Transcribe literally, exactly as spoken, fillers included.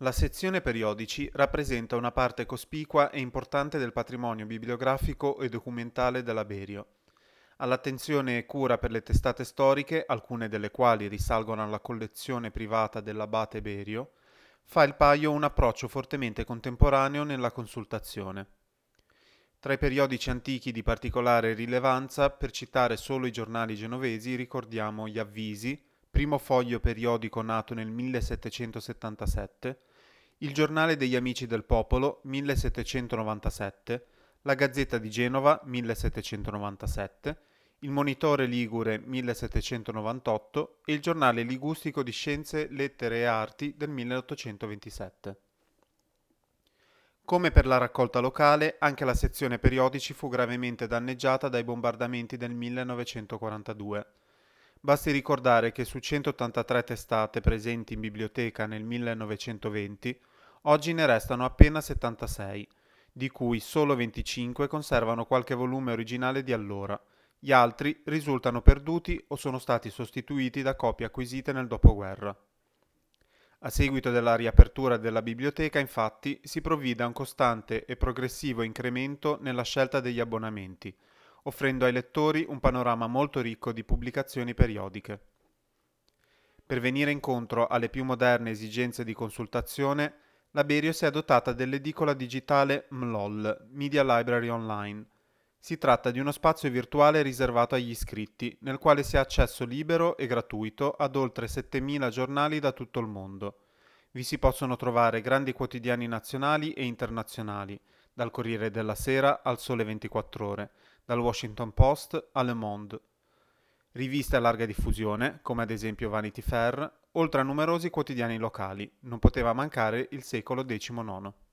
La sezione periodici rappresenta una parte cospicua e importante del patrimonio bibliografico e documentale della Berio. All'attenzione e cura per le testate storiche, alcune delle quali risalgono alla collezione privata dell'abate Berio, fa il paio un approccio fortemente contemporaneo nella consultazione. Tra i periodici antichi di particolare rilevanza, per citare solo i giornali genovesi, ricordiamo gli Avvisi, primo foglio periodico nato nel millesettecentosettantasette, il Giornale degli Amici del Popolo, millesettecentonovantasette, la Gazzetta di Genova, millesettecentonovantasette, il Monitore Ligure, millesettecentonovantotto e il Giornale Liguistico di Scienze, Lettere e Arti del milleottocentoventisette. Come per la raccolta locale, anche la sezione periodici fu gravemente danneggiata dai bombardamenti del millenovecentoquarantadue. Basti ricordare che su centottantatré testate presenti in biblioteca nel millenovecentoventi, oggi ne restano appena settantasei, di cui solo venticinque conservano qualche volume originale di allora. Gli altri risultano perduti o sono stati sostituiti da copie acquisite nel dopoguerra. A seguito della riapertura della biblioteca, infatti, si provvide a un costante e progressivo incremento nella scelta degli abbonamenti, offrendo ai lettori un panorama molto ricco di pubblicazioni periodiche. Per venire incontro alle più moderne esigenze di consultazione, la Berio si è dotata dell'edicola digitale M L O L, Media Library Online. Si tratta di uno spazio virtuale riservato agli iscritti, nel quale si ha accesso libero e gratuito ad oltre settemila giornali da tutto il mondo. Vi si possono trovare grandi quotidiani nazionali e internazionali, dal Corriere della Sera al Sole ventiquattro Ore, dal Washington Post a Le Monde. Riviste a larga diffusione, come ad esempio Vanity Fair, oltre a numerosi quotidiani locali. Non poteva mancare il Secolo diciannove.